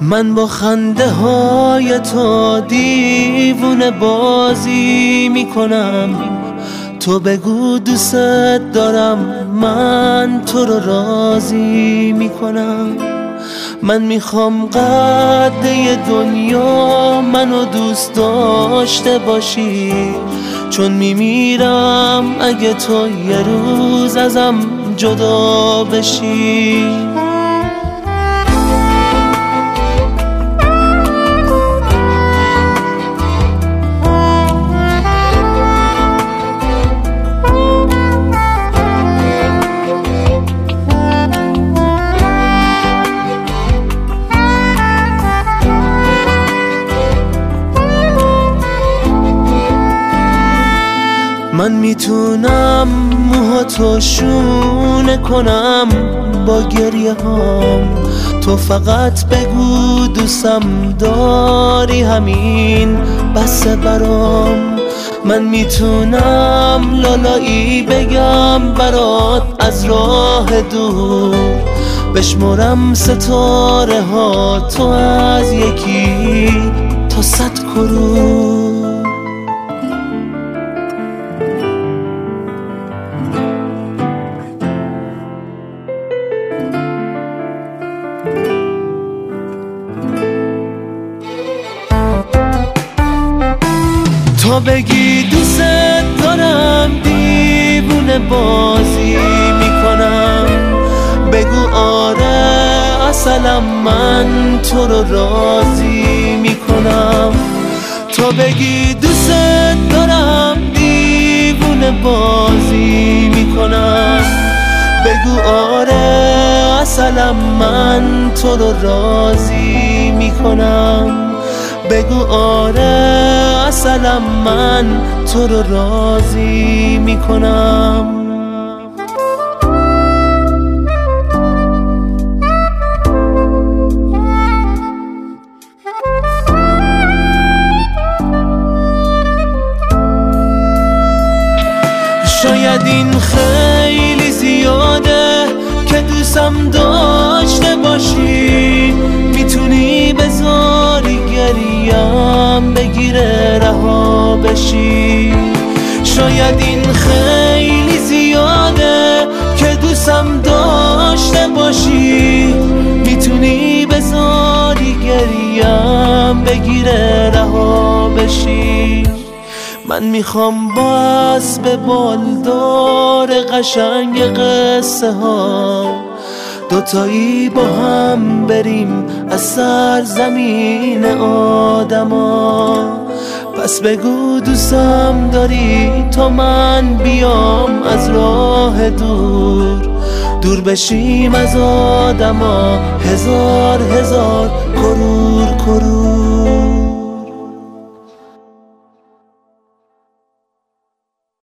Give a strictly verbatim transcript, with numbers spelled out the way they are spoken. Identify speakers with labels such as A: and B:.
A: من با خنده های تو دیوونه بازی میکنم. تو بگو دوست دارم، من تو رو راضی میکنم. من میخوام قده دنیا منو دوست داشته باشی، چون میمیرم اگه تو یه روز ازم جدا بشی. من میتونم موهاتو شونه کنم با گریه هام، تو فقط بگو دوستم داری، همین بسه برام. من میتونم لالایی بگم برات از راه دور، بشمرم ستاره ها تو از یکی تا صد کرور. تا بگی دوست دارم دیوونه بازی میکنم. بگو آره اصلا من تو رو راضی میکنم. تا بگی دوست دارم دیوونه بازی میکنم. بگو آره اصلا من تو رو راضی میکنم. بگو آره اصلا من تو رو راضی میکنم. شاید این خیلی زیاده که دوستم داشته باشی، میتونی بذاری گریم بگیره رها بشی. شاید این خیلی زیاده که دوستم داشته باشی، میتونی بذاری گریم بگیره رها بشی. من میخوام با اسب بالدار قشنگ قصه ها دوتایی با هم بریم از سرزمین آدما. پس بگو دوستم داری تا من بیام از راه دور، دور بشیم از آدما هزار هزار کرور.